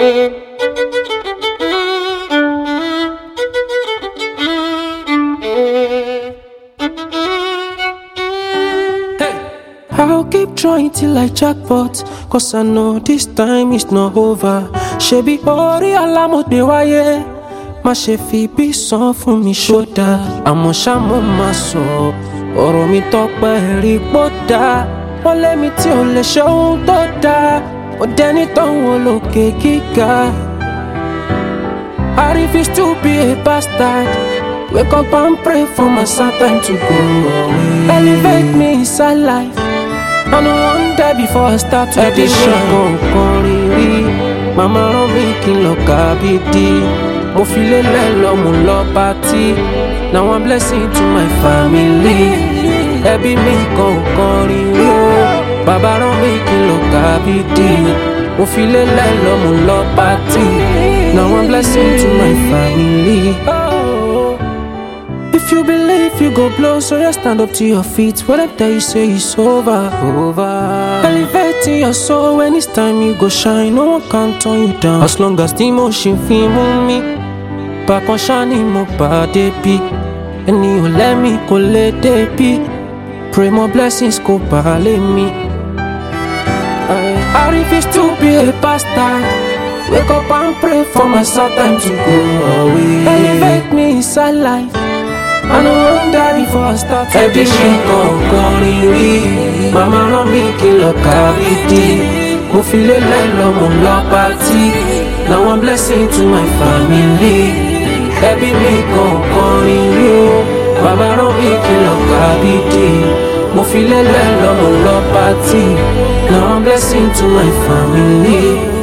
I'll keep trying till I jackpot, cause I know this time is not over. Ṣebí orí alámọ̀dé wáyé, má ṣe fi bí sàn fún mi ṣódà. Àmọ́ ṣá mo máa sọ, ọ̀rọ̀ mi tọ́pẹ́ rí pọ́dà. Wọ́n lé mi tí ò lè ṣe ohun tó dáa, ó dẹni tó ń wo lókè gíga. I refuse to be a bastard. Wake up and pray for my sad time to go away. Elevate me inside life, I no wan die before I start to dey shine. Kankan rírí, màmá rán mi kí n lọ kábídí. Mo fi lélẹ̀ lọ mo lọ pátí. Now I'm blessing to my family. Ẹbí mi kankan rírí o, bàbá rán mi kí n lọ kábídí. Mo fi lélẹ̀ lọ mo lọ pátí. Now I'm blessing to my family. If you believe you go blow, so you stand up to your feet. When I tell you say it's over. Elevating your soul when it's time you go shine. No one can turn you down as long as the emotion feel move me. Back on shining mo body be, and you let me go let it be. Pray more blessings go ballet me. I refuse to be a bastard. Wake up and pray for my sad time to go away. Elevate me inside life, I no wan die before I start to be shine. Kankan rírí, màmá rán mi kí n lọ kábídí. Mo fi lélẹ̀ lọ mo lọ pátí. Now I'm blessing to my family. Ẹbí mi kankan rírí o, bàbá rán mi kí n lọ kábídí. Mo fi lélẹ̀ lọ mo lọ pátí. Now I'm blessing to my family.